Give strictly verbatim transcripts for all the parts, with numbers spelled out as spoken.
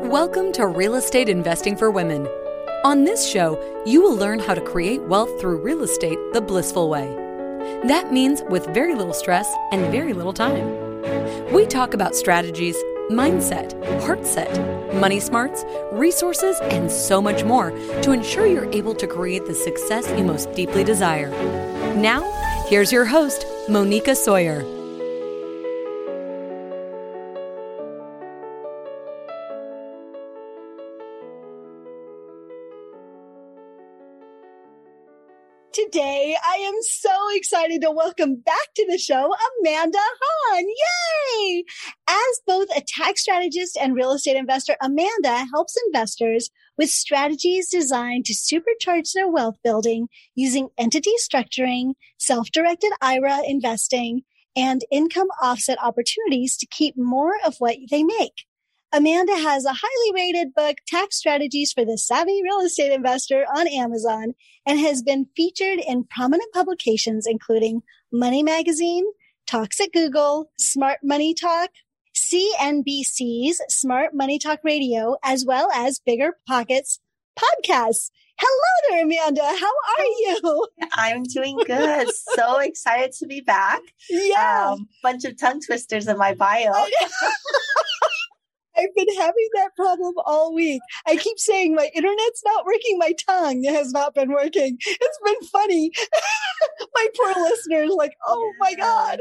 Welcome to Real Estate Investing for Women. On this show, you will learn how to create wealth through real estate the blissful way. That means with very little stress and very little time. We talk about strategies, mindset, heart set, money smarts, resources, and so much more to ensure you're able to create the success you most deeply desire. Now, here's your host, Monica Sawyer. Today, I am so excited to welcome back to the show, Amanda Hahn. Yay! As both a tax strategist and real estate investor, Amanda helps investors with strategies designed to supercharge their wealth building using entity structuring, self-directed I R A investing, and income offset opportunities to keep more of what they make. Amanda has a highly rated book, Tax Strategies for the Savvy Real Estate Investor, on Amazon and has been featured in prominent publications including Money Magazine, Talks at Google, Smart Money Talk, C N B C's Smart Money Talk Radio, as well as Bigger Pockets podcasts. Hello there, Amanda. How are you? I'm doing good. So excited to be back. Yeah. Um, bunch of tongue twisters in my bio. I've been having that problem all week. I keep saying my internet's not working. My tongue has not been working. It's been funny. My poor listeners like, oh my God.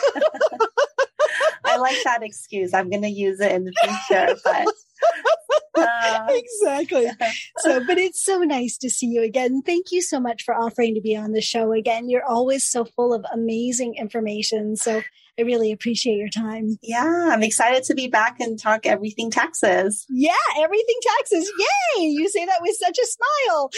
I like that excuse. I'm going to use it in the future, but uh... exactly. So, but it's so nice to see you again. Thank you so much for offering to be on the show again. You're always so full of amazing information. So I really appreciate your time. Yeah, I'm excited to be back and talk everything taxes. Yeah, everything taxes. Yay! You say that with such a smile.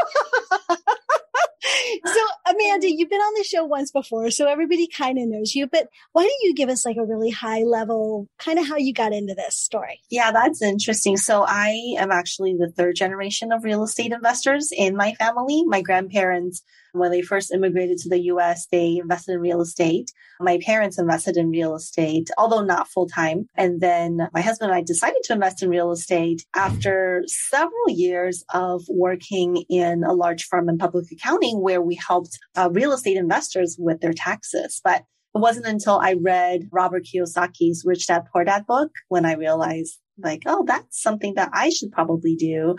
So, Amanda, you've been on the show once before, so everybody kind of knows you, but why don't you give us like a really high level, kind of how you got into this story? Yeah, that's interesting. So I am actually the third generation of real estate investors in my family. My grandparents, when they first immigrated to the U S, they invested in real estate. My parents invested in real estate, although not full time. And then my husband and I decided to invest in real estate after several years of working in a large firm in public accounting where we helped uh, real estate investors with their taxes. But it wasn't until I read Robert Kiyosaki's Rich Dad Poor Dad book when I realized like, oh, that's something that I should probably do.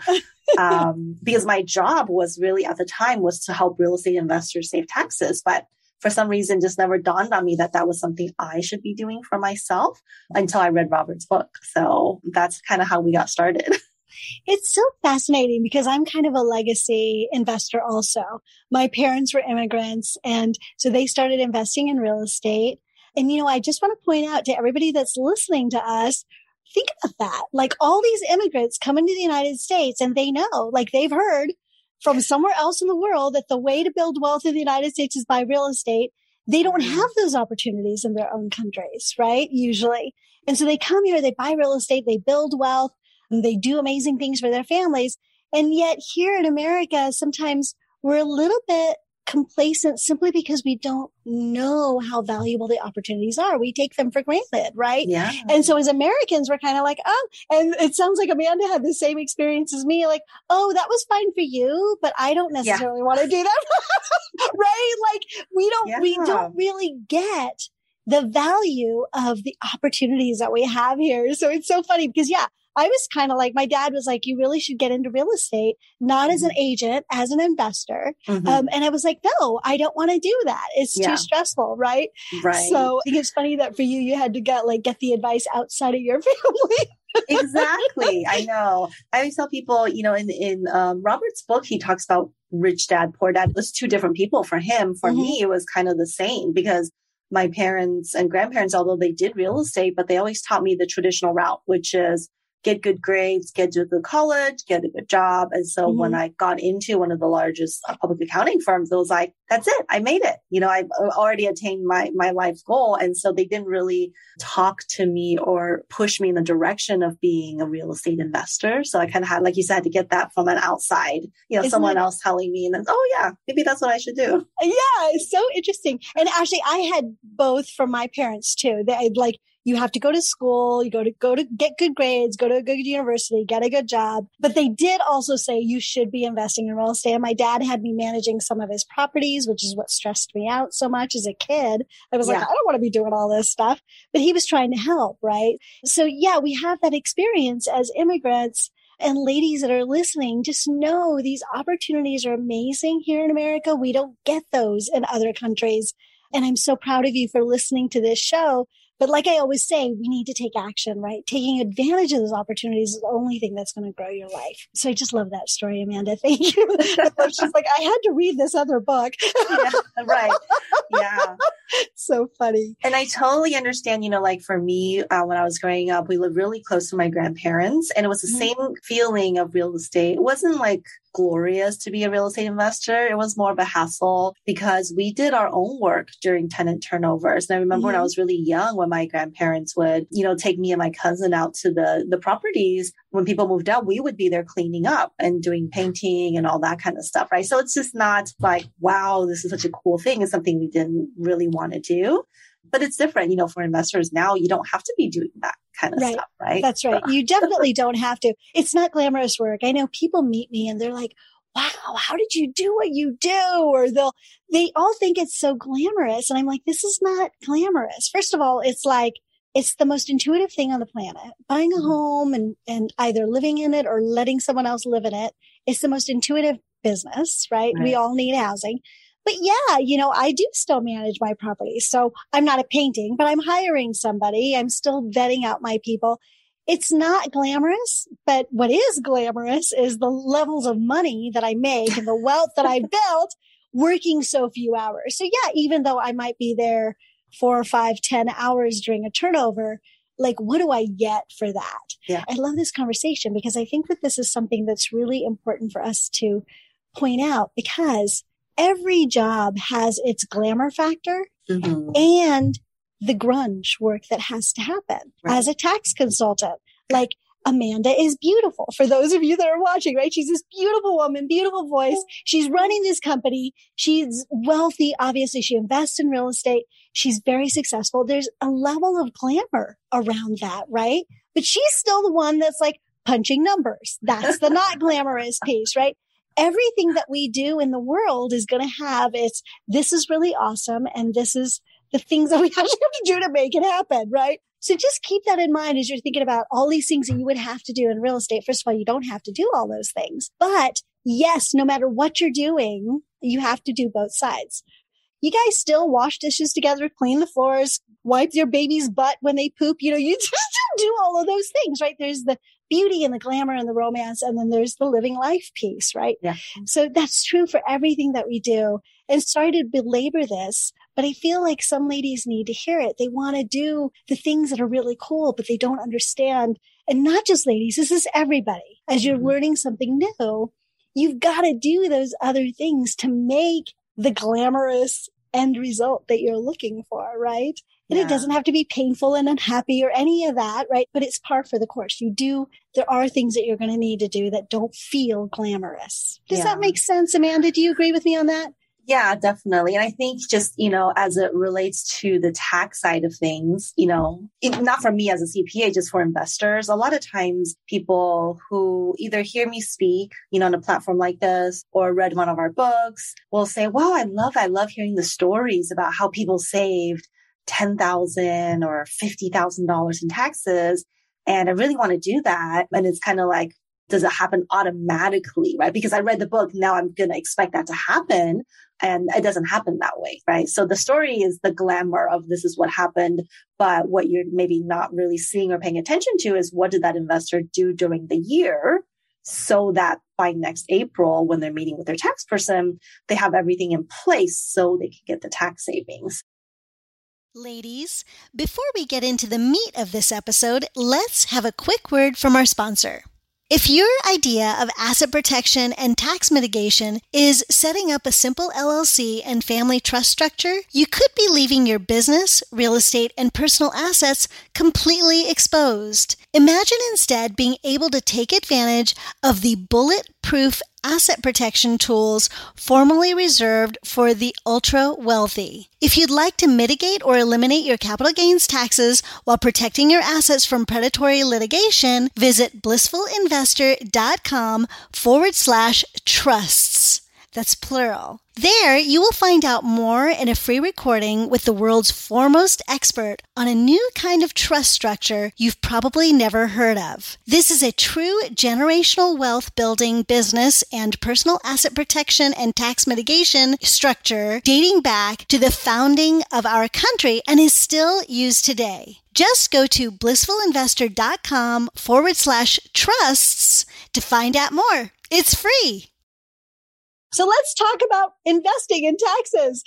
um, because my job was really at the time was to help real estate investors save taxes. But for some reason, just never dawned on me that that was something I should be doing for myself until I read Robert's book. So that's kind of how we got started. It's so fascinating because I'm kind of a legacy investor also. My parents were immigrants, and so they started investing in real estate. And, you know, I just want to point out to everybody that's listening to us, think about that. Like all these immigrants come into the United States and they know, like they've heard from somewhere else in the world that the way to build wealth in the United States is by real estate. They don't have those opportunities in their own countries, right? Usually. And so they come here, they buy real estate, they build wealth, and they do amazing things for their families. And yet here in America, sometimes we're a little bit complacent simply because we don't know how valuable the opportunities are. We take them for granted, right? Yeah. And so as Americans, we're kind of like, oh, and it sounds like Amanda had the same experience as me. Like, oh, that was fine for you, but I don't necessarily yeah. want to do that. Right? Like we don't, yeah. we don't really get the value of the opportunities that we have here. So it's so funny because yeah, I was kind of like, my dad was like, you really should get into real estate, not as an agent, as an investor. Mm-hmm. Um, and I was like, no, I don't want to do that. It's yeah. too stressful. Right. Right. So I think it's funny that for you, you had to get like, get the advice outside of your family. Exactly. I know. I always tell people, you know, in, in um, Robert's book, he talks about Rich Dad, Poor Dad. It was two different people for him. For mm-hmm. me, it was kind of the same because my parents and grandparents, although they did real estate, but they always taught me the traditional route, which is get good grades, get to a good college, get a good job. And so mm-hmm. when I got into one of the largest public accounting firms, it was like, that's it. I made it. You know, I've already attained my, my life's goal. And so they didn't really talk to me or push me in the direction of being a real estate investor. So I kind of had, like you said, to get that from an outside, you know, Isn't someone it? else telling me and then, oh yeah, maybe that's what I should do. Yeah. It's so interesting. And actually I had both from my parents too. They like, You have to go to school, you go to go to get good grades, go to a good university, get a good job. But they did also say you should be investing in real estate. And my dad had me managing some of his properties, which is what stressed me out so much as a kid. I was yeah. like, I don't want to be doing all this stuff. But he was trying to help, right? So yeah, we have that experience as immigrants. And ladies that are listening, just know these opportunities are amazing here in America. We don't get those in other countries. And I'm so proud of you for listening to this show. But like I always say, we need to take action, right? Taking advantage of those opportunities is the only thing that's going to grow your life. So I just love that story, Amanda. Thank you. She's like, I had to read this other book. Yeah, right. Yeah. So funny. And I totally understand, you know, like for me, uh, when I was growing up, we lived really close to my grandparents, and it was the mm-hmm. same feeling of real estate. It wasn't like glorious to be a real estate investor. It was more of a hassle because we did our own work during tenant turnovers. And I remember mm-hmm. when I was really young, when my grandparents would, you know, take me and my cousin out to the, the properties. When people moved out, we would be there cleaning up and doing painting and all that kind of stuff, right? So it's just not like, wow, this is such a cool thing. It's something we didn't really want to do. But it's different, you know, for investors now, you don't have to be doing that kind of right. stuff, right? That's right. You definitely don't have to. It's not glamorous work. I know people meet me and they're like, wow, how did you do what you do? Or they'll, they all think it's so glamorous. And I'm like, this is not glamorous. First of all, it's like, it's the most intuitive thing on the planet. Buying a home and, and either living in it or letting someone else live in it. It's the most intuitive business, right? right. We all need housing. But yeah, you know, I do still manage my property. So I'm not a painting, but I'm hiring somebody. I'm still vetting out my people. It's not glamorous, but what is glamorous is the levels of money that I make and the wealth that I built working so few hours. So yeah, even though I might be there four or five, ten hours during a turnover, like, what do I get for that? Yeah. I love this conversation because I think that this is something that's really important for us to point out, because every job has its glamour factor mm-hmm. and the grunge work that has to happen. Right. As a tax consultant, like Amanda is beautiful. For those of you that are watching, right? She's this beautiful woman, beautiful voice. She's running this company. She's wealthy. Obviously, she invests in real estate. She's very successful. There's a level of glamour around that, right? But she's still the one that's like punching numbers. That's the not glamorous piece, right? Everything that we do in the world is going to have its, this is really awesome. And this is the things that we actually have to do to make it happen, right? So just keep that in mind as you're thinking about all these things that you would have to do in real estate. First of all, you don't have to do all those things. But yes, no matter what you're doing, you have to do both sides. You guys still wash dishes together, clean the floors, wipe your baby's butt when they poop. You know, you just do all of those things, right? There's the beauty and the glamour and the romance. And then there's the living life piece, right? Yeah. So that's true for everything that we do. And sorry to belabor this, but I feel like some ladies need to hear it. They want to do the things that are really cool, but they don't understand. And not just ladies, this is everybody. As you're mm-hmm. learning something new, you've got to do those other things to make the glamorous end result that you're looking for, right? And yeah. it doesn't have to be painful and unhappy or any of that, right? But it's par for the course. You do, there are things that you're going to need to do that don't feel glamorous. Does yeah. that make sense, Amanda? Do you agree with me on that? Yeah, definitely. And I think just, you know, as it relates to the tax side of things, you know, it, not for me as a C P A, just for investors, a lot of times people who either hear me speak, you know, on a platform like this or read one of our books will say, wow, I love, I love hearing the stories about how people saved ten thousand dollars or fifty thousand dollars in taxes. And I really want to do that. And it's kind of like, does it happen automatically, right? Because I read the book, now I'm going to expect that to happen. And it doesn't happen that way, right? So the story is the glamour of this is what happened. But what you're maybe not really seeing or paying attention to is what did that investor do during the year so that by next April, when they're meeting with their tax person, they have everything in place so they can get the tax savings. Ladies, before we get into the meat of this episode, let's have a quick word from our sponsor. If your idea of asset protection and tax mitigation is setting up a simple L L C and family trust structure, you could be leaving your business, real estate, and personal assets completely exposed. Imagine instead being able to take advantage of the bulletproof asset protection tools formerly reserved for the ultra wealthy. If you'd like to mitigate or eliminate your capital gains taxes while protecting your assets from predatory litigation, visit blissfulinvestor.com forward slash trusts. That's plural. There, you will find out more in a free recording with the world's foremost expert on a new kind of trust structure you've probably never heard of. This is a true generational wealth building business and personal asset protection and tax mitigation structure dating back to the founding of our country and is still used today. Just go to blissfulinvestor.com forward slash trusts to find out more. It's free. So let's talk about investing in taxes.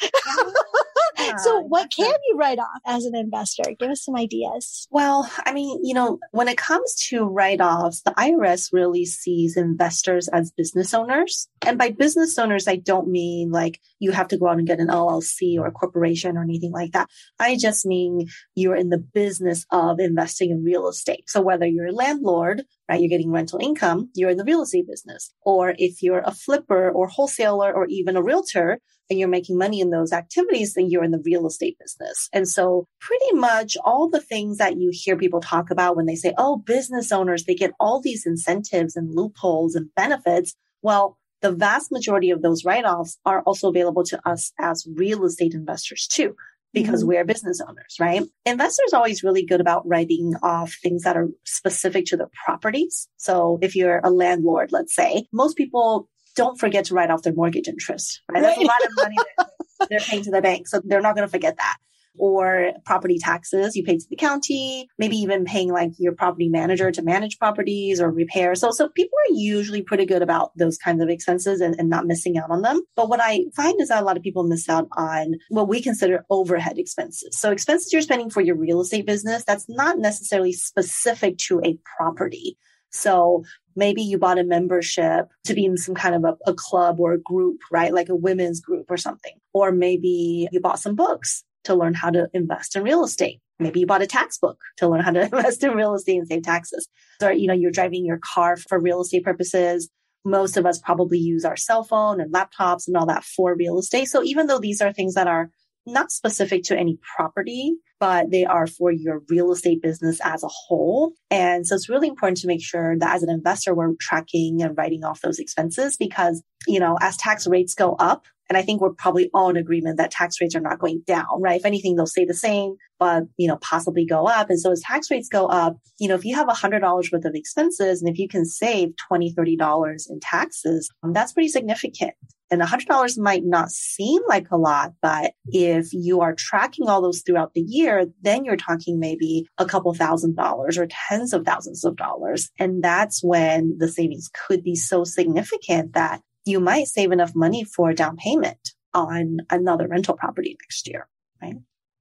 Yeah, so what can you write off as an investor? Give us some ideas. Well, I mean, you know, when it comes to write-offs, the I R S really sees investors as business owners. And by business owners, I don't mean like you have to go out and get an L L C or a corporation or anything like that. I just mean you're in the business of investing in real estate. So whether you're a landlord, right, you're getting rental income, you're in the real estate business. Or if you're a flipper or wholesaler or even a realtor and you're making money in those activities, then you're in the real estate business. And so pretty much all the things that you hear people talk about when they say, oh, business owners, they get all these incentives and loopholes and benefits. Well, the vast majority of those write-offs are also available to us as real estate investors too, because mm-hmm. we're business owners, right? Investors are always really good about writing off things that are specific to the properties. So if you're a landlord, let's say, most people don't forget to write off their mortgage interest, right? That's a lot of money that they're paying to the bank. So they're not going to forget that. Or property taxes you pay to the county, maybe even paying like your property manager to manage properties or repair. So, so people are usually pretty good about those kinds of expenses and, and not missing out on them. But what I find is that a lot of people miss out on what we consider overhead expenses. So expenses you're spending for your real estate business, that's not necessarily specific to a property. So maybe you bought a membership to be in some kind of a, a club or a group, right? Like a women's group or something. Or maybe you bought some books to learn how to invest in real estate. Maybe you bought a tax book to learn how to invest in real estate and save taxes. Or, you know, you're driving your car for real estate purposes. Most of us probably use our cell phone and laptops and all that for real estate. So even though these are things that are not specific to any property, but they are for your real estate business as a whole. And so it's really important to make sure that as an investor, we're tracking and writing off those expenses because, you know, as tax rates go up, and I think we're probably all in agreement that tax rates are not going down, right? If anything, they'll stay the same, but, you know, possibly go up. And so as tax rates go up, you know, if you have one hundred dollars worth of expenses and if you can save twenty dollars, thirty dollars in taxes, that's pretty significant. And one hundred dollars might not seem like a lot, but if you are tracking all those throughout the year, then you're talking maybe a couple thousand dollars or tens of thousands of dollars. And that's when the savings could be so significant that you might save enough money for a down payment on another rental property next year, right?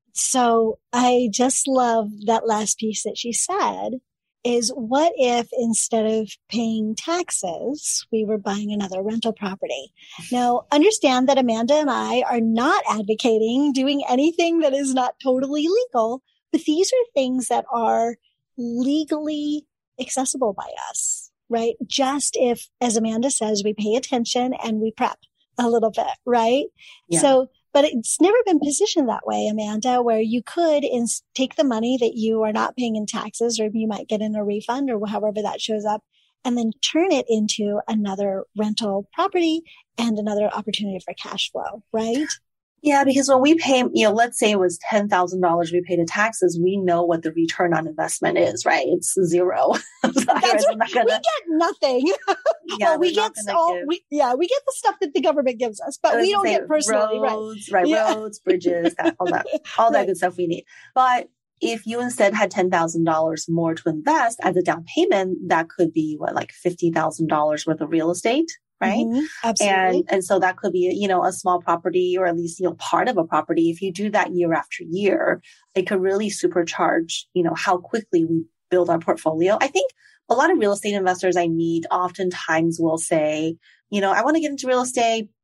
So I just love that last piece that she said is what if instead of paying taxes, we were buying another rental property? Now, understand that Amanda and I are not advocating doing anything that is not totally legal, but these are things that are legally accessible by us, right? Just if, as Amanda says, we pay attention and we prep a little bit, right? Yeah. So, but it's never been positioned that way, Amanda, where you could ins- take the money that you are not paying in taxes, or you might get in a refund or however that shows up, and then turn it into another rental property and another opportunity for cash flow, right? Yeah, because when we pay, you know, let's say it was ten thousand dollars we paid in taxes, we know what the return on investment is, right? It's zero. That's right. Gonna... We get nothing. Yeah, well, we get all, we, yeah, we get the stuff that the government gives us, but we don't get personally, roads, right? Right, yeah. roads, bridges, that, all that, all that right. good stuff we need. But if you instead had ten thousand dollars more to invest as a down payment, that could be what, like fifty thousand dollars worth of real estate. Right. Mm-hmm. Absolutely. And, and so that could be, you know, a small property or at least, you know, part of a property. If you do that year after year, it could really supercharge, you know, how quickly we build our portfolio. I think a lot of real estate investors I meet oftentimes will say, you know, I want to get into real estate,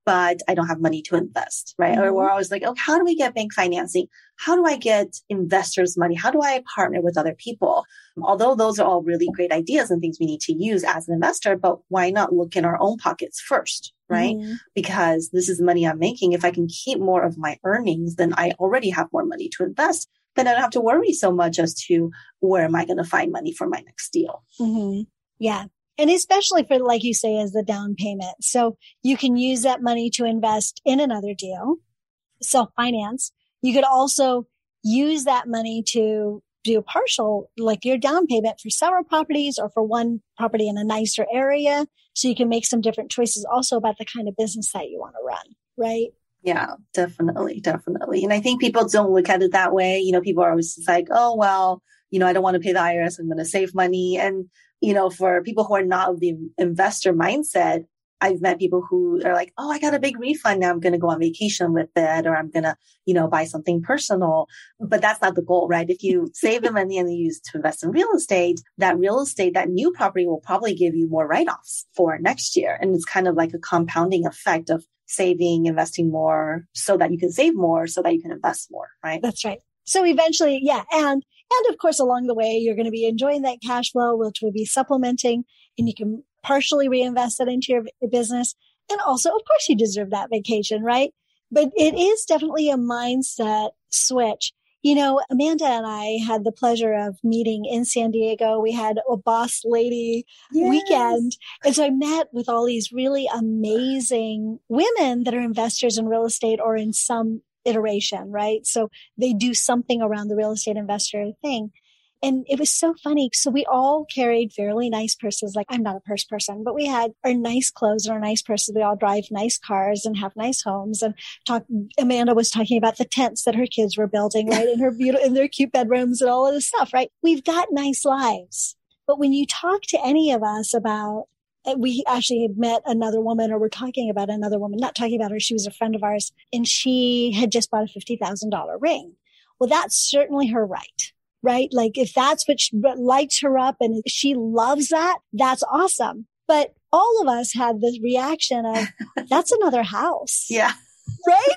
but I don't have money to invest, right? Mm-hmm. Or we're always like, oh, how do we get bank financing? How do I get investors' money? How do I partner with other people? Although those are all really great ideas and things we need to use as an investor, but why not look in our own pockets first, right? Mm-hmm. Because this is money I'm making. If I can keep more of my earnings, then I already have more money to invest. Then I don't have to worry so much as to where am I going to find money for my next deal. Mm-hmm. Yeah. And especially for, like you say, as the down payment. So you can use that money to invest in another deal, self-finance. You could also use that money to do a partial, like your down payment for several properties or for one property in a nicer area. So you can make some different choices also about the kind of business that you want to run, right? Yeah, definitely, definitely. And I think people don't look at it that way. You know, people are always just like, oh, well, you know, I don't want to pay the I R S. I'm going to save money. And you know, for people who are not of the investor mindset, I've met people who are like, oh, I got a big refund. Now I'm going to go on vacation with it, or I'm going to, you know, buy something personal. But that's not the goal, right? If you save the money and you use it to invest in real estate, that real estate, that new property will probably give you more write-offs for next year. And it's kind of like a compounding effect of saving, investing more so that you can save more, so that you can invest more, right? That's right. So eventually, yeah. And And of course, along the way, you're going to be enjoying that cash flow, which will be supplementing, and you can partially reinvest that into your business. And also, of course, you deserve that vacation, right? But it is definitely a mindset switch. You know, Amanda and I had the pleasure of meeting in San Diego. We had a boss lady yes. weekend. And so I met with all these really amazing women that are investors in real estate or in some iteration, right? So they do something around the real estate investor thing. And it was so funny. So we all carried fairly nice purses. Like, I'm not a purse person, but we had our nice clothes and our nice purses. We all drive nice cars and have nice homes. And talk, Amanda was talking about the tents that her kids were building, right? In her beautiful, in their cute bedrooms and all of this stuff, right? We've got nice lives. But when you talk to any of us about, we actually had met another woman, or we're talking about another woman, not talking about her. She was a friend of ours, and she had just bought a fifty thousand dollars ring. Well, that's certainly her right, right? Like, if that's what, she, what lights her up and she loves that, that's awesome. But all of us had this reaction of, that's another house. Yeah. Right?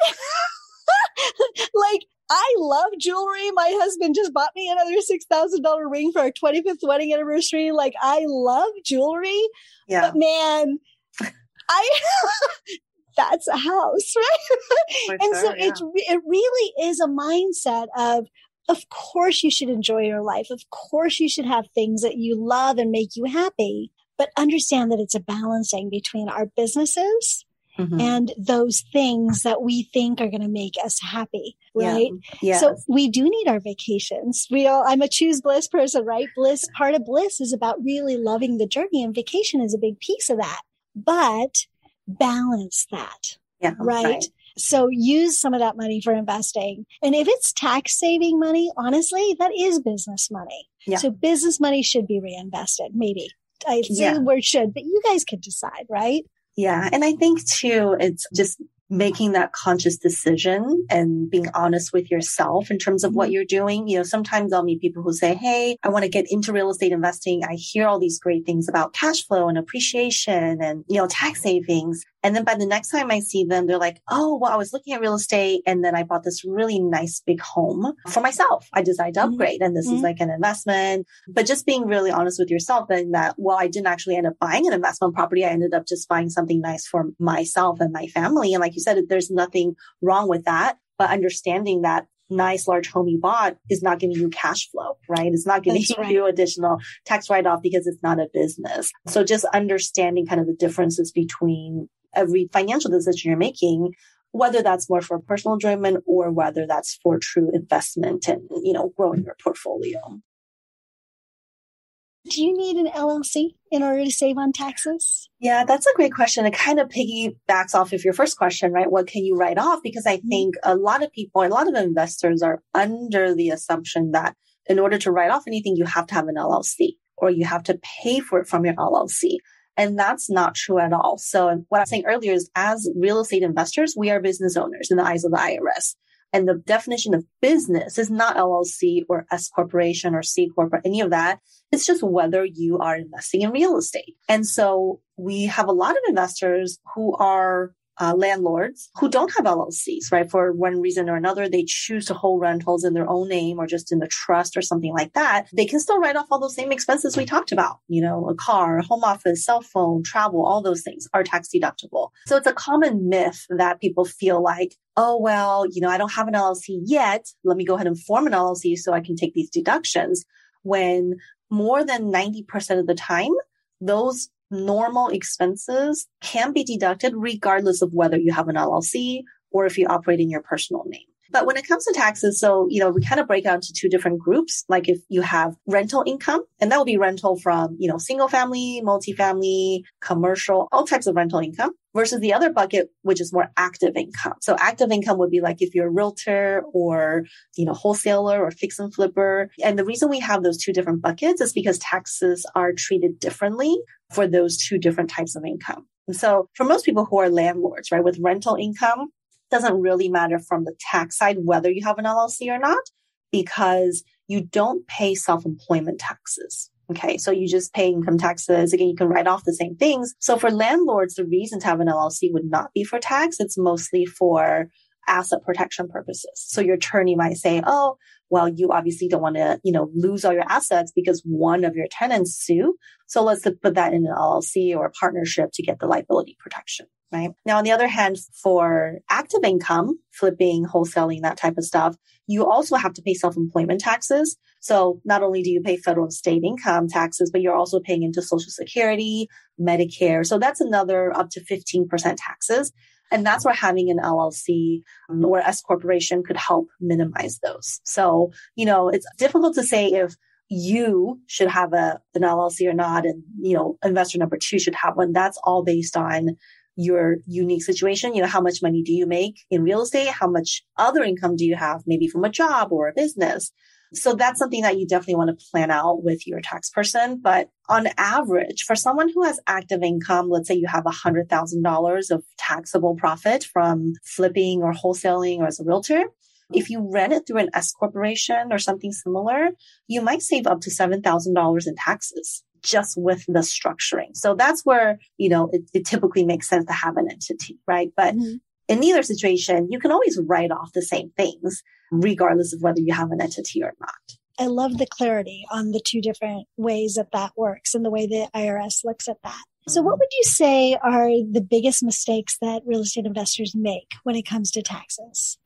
Like, I love jewelry. My husband just bought me another six thousand dollars ring for our twenty-fifth wedding anniversary. Like, I love jewelry. Yeah. But man, I, that's a house, right? For and sure, so yeah. it, it really is a mindset of, of course you should enjoy your life. Of course you should have things that you love and make you happy, but understand that it's a balancing between our businesses Mm-hmm. and those things that we think are going to make us happy, right? Yeah. Yes. So we do need our vacations. We all, I'm a choose bliss person, right? Bliss, part of bliss is about really loving the journey, and vacation is a big piece of that, but balance that, yeah, right? right? So use some of that money for investing. And if it's tax saving money, honestly, that is business money. Yeah. So business money should be reinvested. Maybe I say yeah. the word should, but you guys can decide, right? Yeah. And I think too, it's just making that conscious decision and being honest with yourself in terms of what you're doing. You know, sometimes I'll meet people who say, hey, I want to get into real estate investing. I hear all these great things about cash flow and appreciation and, you know, tax savings. And then by the next time I see them, they're like, oh, well, I was looking at real estate and then I bought this really nice big home for myself. I decided to upgrade and this mm-hmm. is like an investment. But just being really honest with yourself and that, well, I didn't actually end up buying an investment property. I ended up just buying something nice for myself and my family. And like you said, there's nothing wrong with that. But understanding that nice large home you bought is not giving you cash flow, right? It's not giving right. you additional tax write-off because it's not a business. So just understanding kind of the differences between every financial decision you're making, whether that's more for personal enjoyment or whether that's for true investment and, you know, growing your portfolio. Do you need an L L C in order to save on taxes? Yeah, that's a great question. It kind of piggybacks off of your first question, right? What can you write off? Because I think a lot of people, a lot of investors are under the assumption that in order to write off anything, you have to have an L L C or you have to pay for it from your L L C. And that's not true at all. So what I was saying earlier is as real estate investors, we are business owners in the eyes of the I R S. And the definition of business is not L L C or S corporation or C corp or any of that. It's just whether you are investing in real estate. And so we have a lot of investors who are uh, landlords who don't have L L Cs, right? For one reason or another, they choose to hold rentals in their own name or just in the trust or something like that. They can still write off all those same expenses we talked about. You know, a car, a home office, cell phone, travel, all those things are tax deductible. So it's a common myth that people feel like, oh, well, you know, I don't have an L L C yet. Let me go ahead and form an L L C so I can take these deductions. When more than ninety percent of the time, those normal expenses can be deducted regardless of whether you have an L L C or if you operate in your personal name. But when it comes to taxes, so, you know, we kind of break out into two different groups. Like if you have rental income, and that will be rental from, you know, single family, multifamily, commercial, all types of rental income, versus the other bucket, which is more active income. So active income would be like if you're a realtor or, you know, wholesaler or fix and flipper. And the reason we have those two different buckets is because taxes are treated differently for those two different types of income. And so for most people who are landlords, right, with rental income, doesn't really matter from the tax side whether you have an L L C or not, because you don't pay self-employment taxes. Okay, so you just pay income taxes. Again, you can write off the same things. So for landlords, the reason to have an L L C would not be for tax. It's mostly for asset protection purposes. So your attorney might say, oh, well, you obviously don't want to, you know, lose all your assets because one of your tenants sue. So let's put that in an L L C or a partnership to get the liability protection. Right. Now, on the other hand, for active income, flipping, wholesaling, that type of stuff, you also have to pay self-employment taxes. So not only do you pay federal and state income taxes, but you're also paying into Social Security, Medicare. So that's another up to fifteen percent taxes. And that's where having an L L C um, or S corporation could help minimize those. So, you know, it's difficult to say if you should have a, an L L C or not. And, you know, investor number two should have one. That's all based on your unique situation. You know, how much money do you make in real estate? How much other income do you have, maybe from a job or a business? So that's something that you definitely want to plan out with your tax person. But on average, for someone who has active income, let's say you have one hundred thousand dollars of taxable profit from flipping or wholesaling or as a realtor, if you rent it through an S corporation or something similar, you might save up to seven thousand dollars in taxes just with the structuring. So that's where, you know, it, it typically makes sense to have an entity, right? But mm-hmm. in either situation, you can always write off the same things, regardless of whether you have an entity or not. I love the clarity on the two different ways that that works and the way the I R S looks at that. So what would you say are the biggest mistakes that real estate investors make when it comes to taxes?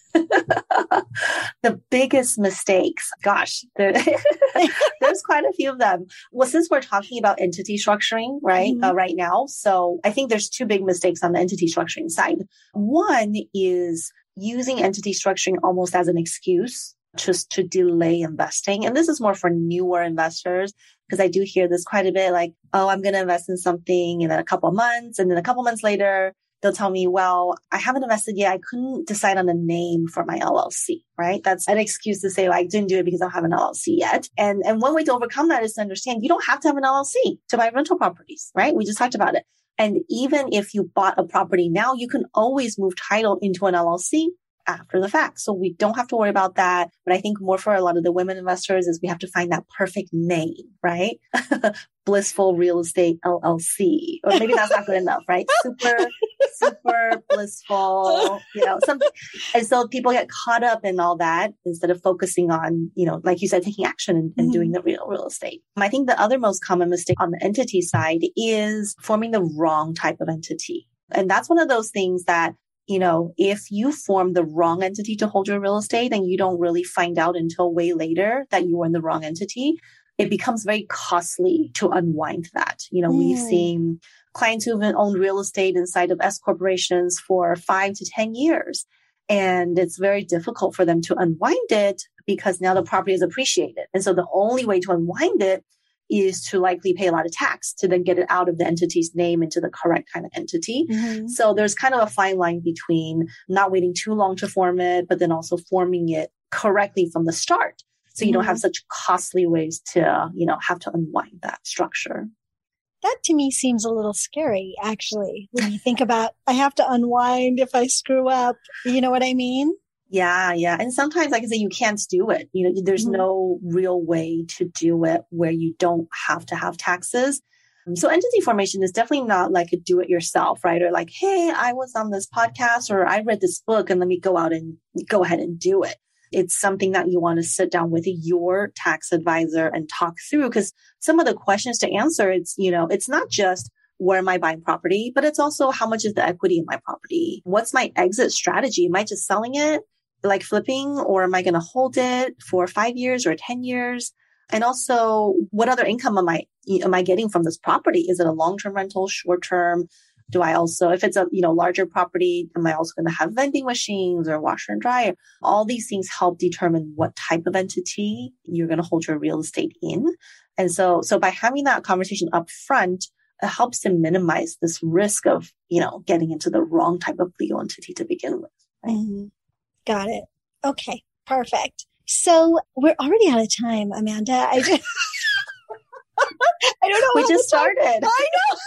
The biggest mistakes, gosh, there, there's quite a few of them. Well, since we're talking about entity structuring, right, mm-hmm. uh, right now, so I think there's two big mistakes on the entity structuring side. One is using entity structuring almost as an excuse just to delay investing. And this is more for newer investors, because I do hear this quite a bit, like, oh, I'm going to invest in something in a couple of months. And then a couple months later, they'll tell me, well, I haven't invested yet. I couldn't decide on a name for my L L C, right? That's an excuse to say, well, I didn't do it because I don't have an L L C yet. And, and one way to overcome that is to understand you don't have to have an L L C to buy rental properties, right? We just talked about it. And even if you bought a property now, you can always move title into an L L C after the fact. So we don't have to worry about that. But I think more for a lot of the women investors is we have to find that perfect name, right? Blissful Real Estate L L C. Or maybe that's not good enough, right? Super, super blissful, you know, something. And so people get caught up in all that instead of focusing on, you know, like you said, taking action and, and mm-hmm. doing the real real estate. I think the other most common mistake on the entity side is forming the wrong type of entity. And that's one of those things that, you know, if you form the wrong entity to hold your real estate and you don't really find out until way later that you were in the wrong entity, it becomes very costly to unwind that. You know, mm. we've seen clients who've owned real estate inside of S corporations for five to ten years. And it's very difficult for them to unwind it because now the property is appreciated. And so the only way to unwind it is to likely pay a lot of tax to then get it out of the entity's name into the correct kind of entity. Mm-hmm. So there's kind of a fine line between not waiting too long to form it, but then also forming it correctly from the start. So you mm-hmm. don't have such costly ways to, you know, have to unwind that structure. That to me seems a little scary, actually, when you think about, I have to unwind if I screw up. You know what I mean? Yeah, yeah. And sometimes, like I say, you can't do it. You know, there's mm-hmm. no real way to do it where you don't have to have taxes. So entity formation is definitely not like a do it yourself, right? Or like, hey, I was on this podcast or I read this book and let me go out and go ahead and do it. It's something that you want to sit down with your tax advisor and talk through, because some of the questions to answer, it's, you know, it's not just where am I buying property, but it's also how much is the equity in my property? What's my exit strategy? Am I just selling it like flipping, or am I going to hold it for five years or ten years? And also, what other income am I, am I getting from this property? Is it a long-term rental, short-term? Do I also, if it's a, you know, larger property, am I also going to have vending machines or washer and dryer? All these things help determine what type of entity you're going to hold your real estate in. And so, so by having that conversation up front, it helps to minimize this risk of, you know, getting into the wrong type of legal entity to begin with. Right? Mm-hmm. Got it. Okay. Perfect. So we're already out of time, Amanda. I just, I don't know. We just started. I know.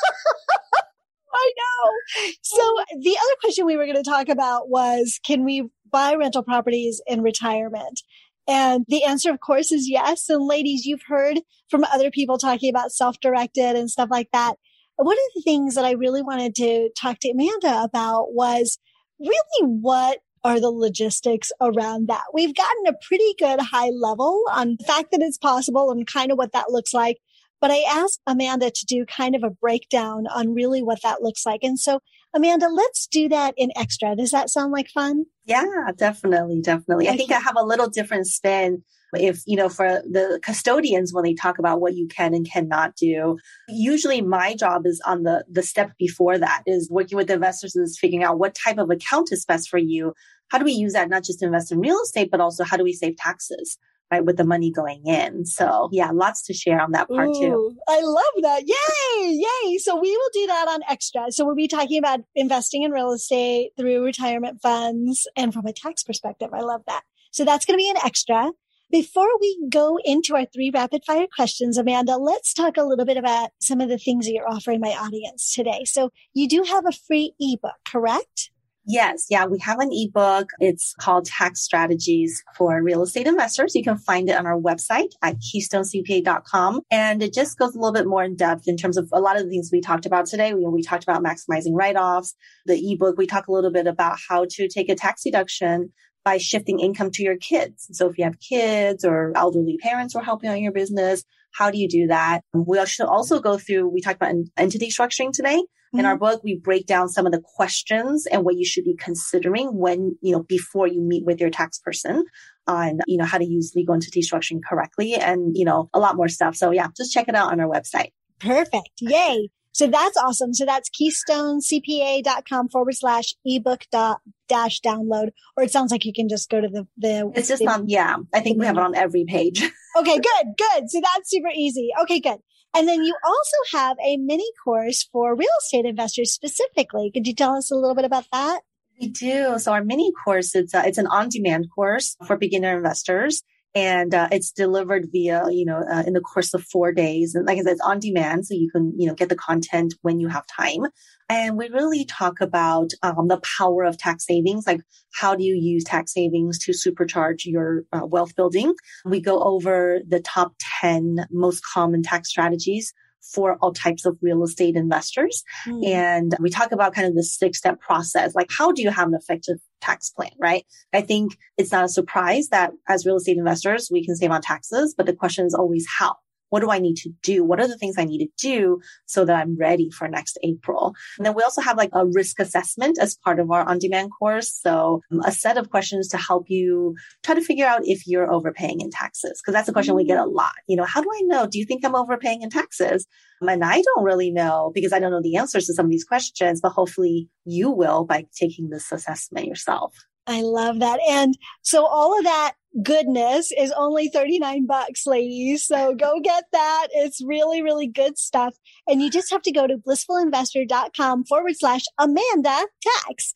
I know. So the other question we were going to talk about was, can we buy rental properties in retirement? And the answer, of course, is yes. And ladies, you've heard from other people talking about self-directed and stuff like that. One of the things that I really wanted to talk to Amanda about was really what are the logistics around that. We've gotten a pretty good high level on the fact that it's possible and kind of what that looks like. But I asked Amanda to do kind of a breakdown on really what that looks like. And so, Amanda, let's do that in extra. Does that sound like fun? Yeah, definitely. Definitely. Okay. I think I have a little different spin. If, you know, for the custodians, when they talk about what you can and cannot do, usually my job is on the, the step before that, is working with investors and figuring out what type of account is best for you. How do we use that not just to invest in real estate, but also how do we save taxes, right, with the money going in? So yeah, lots to share on that part Ooh, too. I love that. Yay. Yay. So we will do that on extra. So we'll be talking about investing in real estate through retirement funds and from a tax perspective. I love that. So that's going to be an extra. Before we go into our three rapid fire questions, Amanda, let's talk a little bit about some of the things that you're offering my audience today. So you do have a free ebook, correct? Yes. Yeah. We have an ebook. It's called Tax Strategies for Real Estate Investors. You can find it on our website at keystone c p a dot com. And it just goes a little bit more in depth in terms of a lot of the things we talked about today. We, we talked about maximizing write-offs. The ebook, we talk a little bit about how to take a tax deduction by shifting income to your kids. So if you have kids or elderly parents who are helping out your business, how do you do that? We should also go through, we talked about entity structuring today. Mm-hmm. In our book, we break down some of the questions and what you should be considering when, you know, before you meet with your tax person on, you know, how to use legal entity structuring correctly and, you know, a lot more stuff. So yeah, just check it out on our website. Perfect. Yay. So that's awesome. So that's keystone c p a dot com forward slash ebook dot dash download. Or it sounds like you can just go to the, the, it's just the, on, yeah, I think we have it on every page. Okay, good, good. So that's super easy. Okay, good. And then you also have a mini course for real estate investors specifically. Could you tell us a little bit about that? We do. So our mini course, it's a, it's an on-demand course for beginner investors. And uh, it's delivered via, you know, uh, in the course of four days. And like I said, it's on demand. So you can, you know, get the content when you have time. And we really talk about um, the power of tax savings. Like, how do you use tax savings to supercharge your uh, wealth building? We go over the top ten most common tax strategies for all types of real estate investors. Mm. And we talk about kind of the six step process. Like, how do you have an effective tax plan, right? I think it's not a surprise that as real estate investors, we can save on taxes, but the question is always how. What do I need to do? What are the things I need to do so that I'm ready for next April? And then we also have like a risk assessment as part of our on-demand course. So um, a set of questions to help you try to figure out if you're overpaying in taxes. Because that's a question we get a lot. You know, how do I know? Do you think I'm overpaying in taxes? And I don't really know because I don't know the answers to some of these questions, but hopefully you will by taking this assessment yourself. I love that. And so all of that goodness is only thirty-nine bucks, ladies. So go get that. It's really, really good stuff. And you just have to go to blissfulinvestor.com forward slash Amanda tax.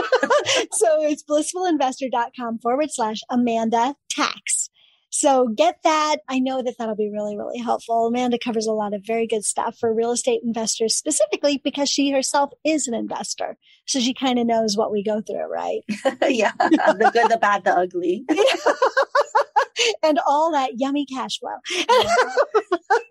So it's blissfulinvestor.com forward slash Amanda tax. So get that. I know that that'll be really, really helpful. Amanda covers a lot of very good stuff for real estate investors specifically because she herself is an investor. So she kind of knows what we go through, right? Yeah. The good, the bad, the ugly. And all that yummy cash flow.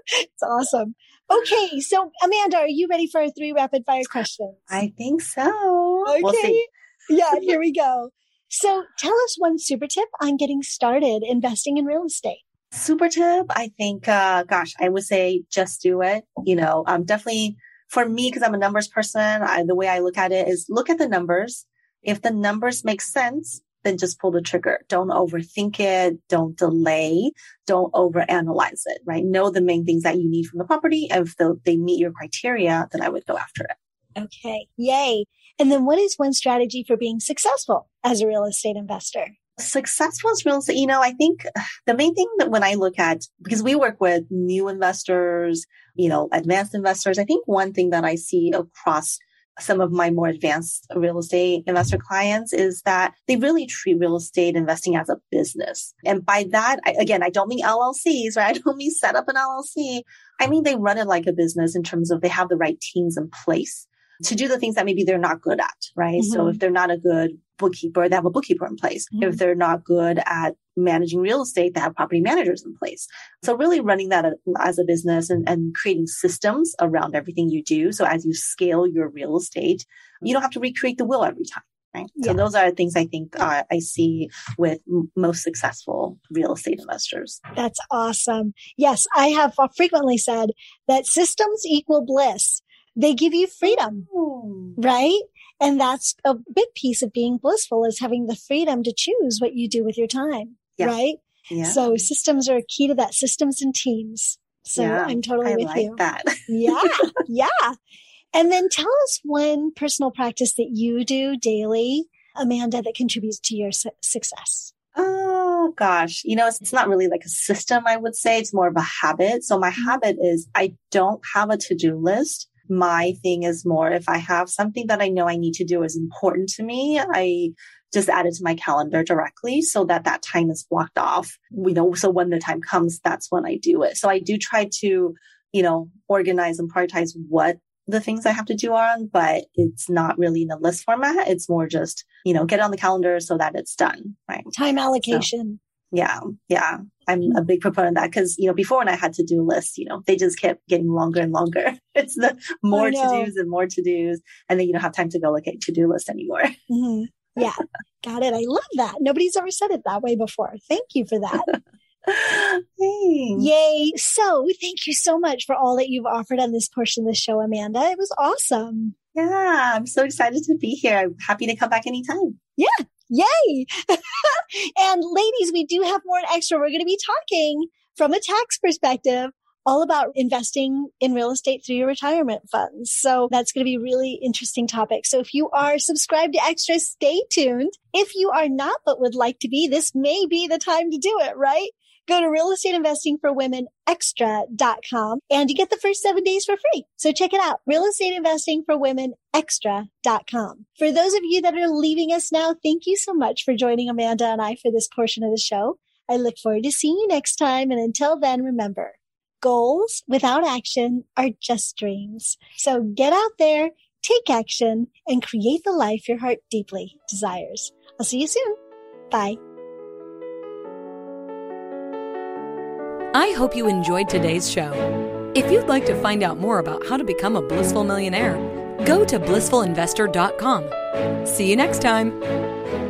It's awesome. Okay. So Amanda, are you ready for our three rapid fire questions? I think so. Okay. We'll see. Yeah, here we go. So tell us one super tip on getting started investing in real estate. Super tip, I think, uh, gosh, I would say just do it. You know, um, definitely for me, because I'm a numbers person, I, the way I look at it is look at the numbers. If the numbers make sense, then just pull the trigger. Don't overthink it. Don't delay. Don't overanalyze it, right? Know the main things that you need from the property. If they meet your criteria, then I would go after it. Okay. Yay. And then what is one strategy for being successful as a real estate investor? Successful as real estate, you know, I think the main thing that when I look at, because we work with new investors, you know, advanced investors, I think one thing that I see across some of my more advanced real estate investor clients is that they really treat real estate investing as a business. And by that, I, again, I don't mean L L Cs, right? I don't mean set up an L L C. I mean, they run it like a business in terms of they have the right teams in place to do the things that maybe they're not good at, right? Mm-hmm. So if they're not a good bookkeeper, they have a bookkeeper in place. Mm-hmm. If they're not good at managing real estate, they have property managers in place. So really running that as a business and, and creating systems around everything you do. So as you scale your real estate, you don't have to recreate the wheel every time, right? Yeah. So those are things I think uh, I see with m- most successful real estate investors. That's awesome. Yes, I have frequently said that systems equal bliss. They give you freedom, Ooh. Right? And that's a big piece of being blissful is having the freedom to choose what you do with your time, yeah. right? Yeah. So systems are key to that, systems and teams. So yeah, I'm totally I with like you. That. yeah, yeah. And then tell us one personal practice that you do daily, Amanda, that contributes to your su- success. Oh, gosh. You know, it's, it's not really like a system, I would say. It's more of a habit. So my mm-hmm. habit is I don't have a to-do list. My thing is more if I have something that I know I need to do is important to me, I just add it to my calendar directly so that that time is blocked off. You know, so when the time comes, that's when I do it. So I do try to, you know, organize and prioritize what the things I have to do are on, but it's not really in a list format. It's more just, you know, get it on the calendar so that it's done, right? Time allocation. So, yeah. Yeah. I'm a big proponent of that because, you know, before when I had to-do lists, you know, they just kept getting longer and longer. It's the more to-dos and more to-dos. And then you don't have time to go look at to-do list anymore. Mm-hmm. Yeah. Got it. I love that. Nobody's ever said it that way before. Thank you for that. Thanks. Yay. So thank you so much for all that you've offered on this portion of the show, Amanda. It was awesome. Yeah. I'm so excited to be here. I'm happy to come back anytime. Yeah. Yay. And ladies, we do have more extra. We're going to be talking from a tax perspective all about investing in real estate through your retirement funds. So that's going to be a really interesting topic. So if you are subscribed to Extra, stay tuned. If you are not, but would like to be, this may be the time to do it, right? Go to real estate investing for women extra dot com and you get the first seven days for free. So check it out. real estate investing for women extra dot com. For those of you that are leaving us now, thank you so much for joining Amanda and I for this portion of the show. I look forward to seeing you next time. And until then, remember, goals without action are just dreams. So get out there, take action, and create the life your heart deeply desires. I'll see you soon. Bye. I hope you enjoyed today's show. If you'd like to find out more about how to become a blissful millionaire, go to blissful investor dot com. See you next time.